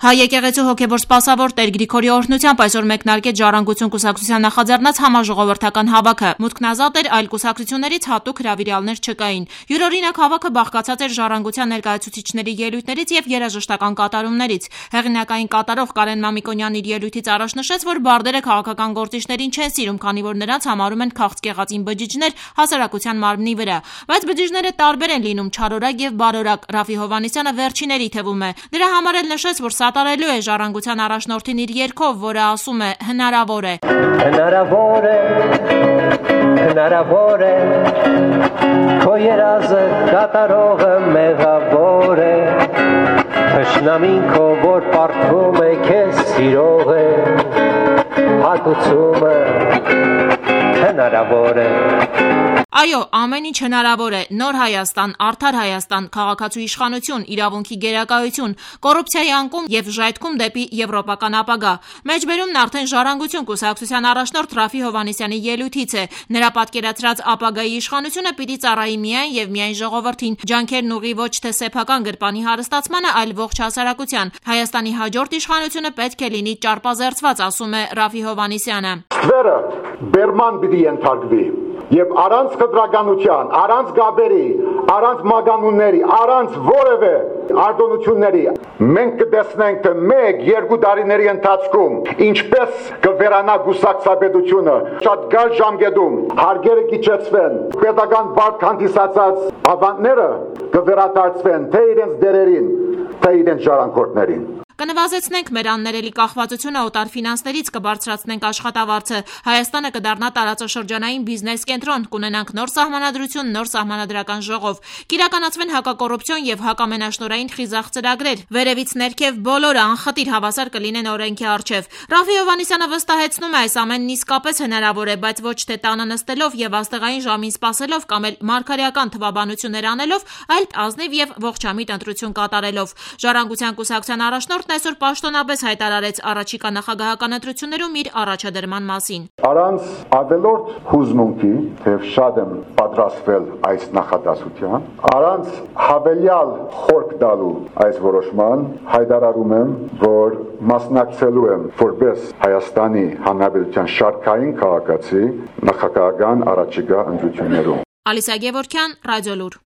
Հայ եկեղեցու հոգևոր սպասավոր Տեր Գրիգորի օրհնությամբ այսօր մեկնարկեց Ժառանգություն կուսակցության նախաձեռնած համաժողովրդական հավաքը։ Մուտքն ազատ էր, այլ կուսակցություններից հատուկ հրավիրյալներ չկային։ Յուրօրինակ հավաքը բաղկացած էր ժառանգության ներկայացուցիչների ելույթներից եւ երաժշտական կատարումներից։ Հեղինակային կատարող Կարեն Մամիկոնյանն իր ելույթից առաջ նշեց, որ բարդերը քաղաքական գործիչներին չեն սիրում, քանի որ նրանց համարում են քաղցկեղածին բջիջներ հասարակության մարմնի վրա։ Բայց բջիջները տարբեր են լինում՝ չարորակ եւ բարորակ։ Ռաֆի Հովհաննիսյանը վերջիների թվում է։ Դրա համար էլ նշեց, որ սատարելու է ժառանգության առաջնորդին իր երգով, որը ասում է հնարավոր է։ Հնարավոր է, քո երազը կատարողը մեղավոր է, թշնամին քո որ պարտվում է քեզ սիրող է, հատուցումը հնարավոր է։ Այո, ամեն ինչ հնարավոր է։ Նոր Հայաստան, արդար Հայաստան, քաղաքացու իշխանություն, իրավունքի գերակայություն, կոռուպցիայի անկում եւ ժայթքում դեպի եվրոպական ապագա։ Մեջբերումն արդեն Ժառանգություն կուսակցության առաջնորդ Ռաֆի Հովհաննիսյանի ելույթից է։ Նրա պատկերացրած ապագայի իշխանությունը պիտի ծառայի միայն եւ միայն ժողովրդին, ջանքերն ուղի ոչ թե սեփական գրպանի հարստացմանը, այլ ողջ հասարակության։ Հայաստանի հաջորդ իշխանությունը պետք է լինի ճարպազերծված, ասում է Ռաֆի Հովհաննիսյանը։ Ստվերը բերման պիտի ենթարկվի եւ առանց խտրականության, առանց գաբերի, առանց մագանունների, առանց որևէ արտոնությունների մենք կտեսնենք թե 1-2 տարիների ընթացքում ինչպես կվերանա գուսակցաբեդությունը շատ գալ ժամկետում հարգերը կիջեցվեն, պետական բարդ հանդիսացած ավանդները կվերադարձվեն թե իրենց դերերին, թե իրենց ժառանգորդներին։ Կնվազեցնենք մեր աններելի կախվածությունը օտար ֆինանսներից, կբարձրացնենք աշխատավարձը, Հայաստանը կդառնա տարածաշրջանային բիզնես կենտրոն, կունենանք նոր սահմանադրություն, նոր սահմանադրական ժողով, կիրականացվեն հակակոռուպցիոն եւ հակամենաշնորհային խիզախ ծրագրեր, վերևից ներքև բոլորը անխտիր հավասար կլինեն օրենքի առջև։ Ռաֆի Հովհաննիսյանը վստահեցնում է, այս ամենն իսկապես հնարավոր է, բայց ոչ թե տանը նստելով եւ աստեղային ժամին սպասելով կամ էլ մարգարեական թվաբանություններ անելով, այլ ազնիվ եւ ողջամիտ ընտրություն կատարելով։ Ժառանգության կուսակցության առաջնորդ այսօր պաշտոնապես հայտարարեց առաջիկա նախագահական ընտրություններում իր առաջադրման մասին։ Առանց ավելորդ հուզմունքի, թեև շատ եմ պատրաստվել այս նախադասության, առանց հավելյալ խորք տալու այս որոշման, հայտարարում եմ, որ մասնակցելու եմ որպես Հայաստանի Հանրապետության շարքային քաղաքացի նախագահական առաջիկա ընտրություններում։ Ալիսա Գևորգյան, Ռադիոլուր։